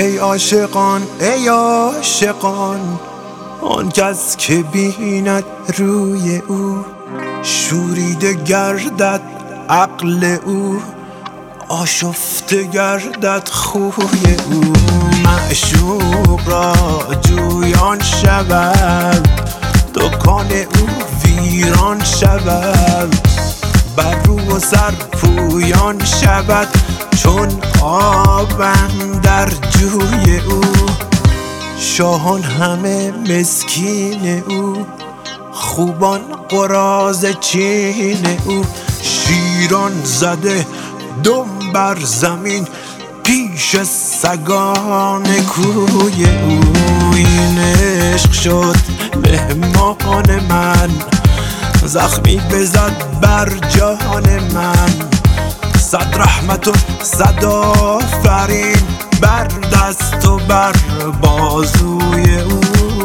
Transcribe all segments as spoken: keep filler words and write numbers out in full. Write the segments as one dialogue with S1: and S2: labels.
S1: ای عاشقان ای عاشقان، آن کس که بیند روی او شوریده گردد عقل او، آشفته گردد خوی او. معشوق را جویان شود، دکان او ویران شود، بر رو و سر پویان شود چون آب اندر جوی او. شاهان همه مسکین او، خوبان قراض چین او، شیران زده دم بر زمین پیش سگان کوی او. این عشق شد مهمان من، زخمی بزد بر جان من، صد رحمت و صد آفرین بر دست و بر بازوی او.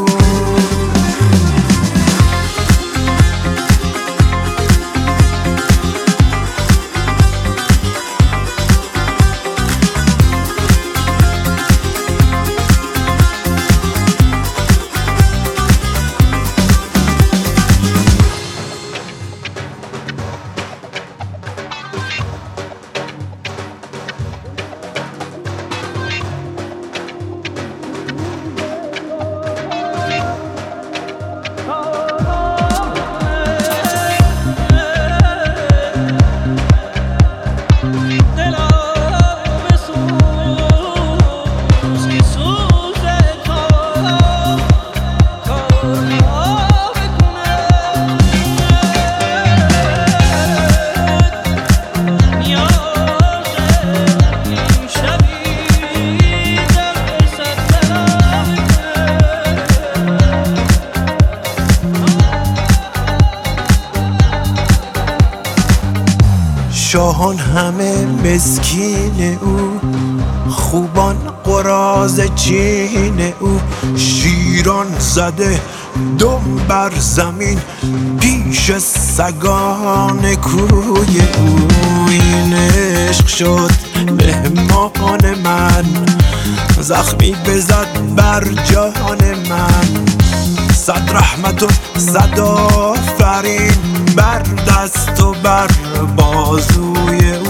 S1: شاهان همه مسکین او، خوبان قراض چین او، شیران زده دم بر زمین پیش سگان کوی او. این عشق شد مهمان من، زخمی بزد بر جان من، صد رحمت و صد آفرین بر دست و بر بازوی او.